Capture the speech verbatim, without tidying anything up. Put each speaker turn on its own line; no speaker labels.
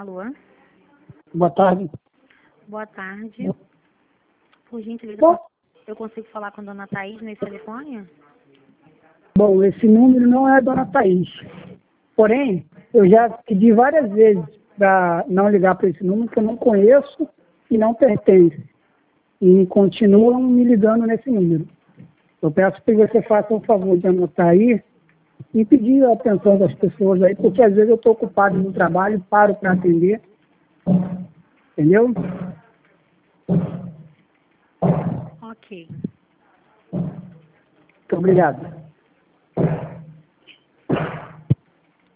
Alô?
Boa tarde.
Boa tarde. Por gentileza,
Bom,
eu consigo falar com a dona Thaís nesse telefone?
bom, esse número não é a dona Thaís. Porém, eu já pedi várias vezes para não ligar para esse número que eu não conheço e não pertence. E continuam me ligando nesse número. Eu peço que você faça um favor de anotar aí e pedir a atenção das pessoas aí, porque às vezes eu estou ocupado no trabalho, paro para atender. Entendeu?
Ok.
Muito obrigado.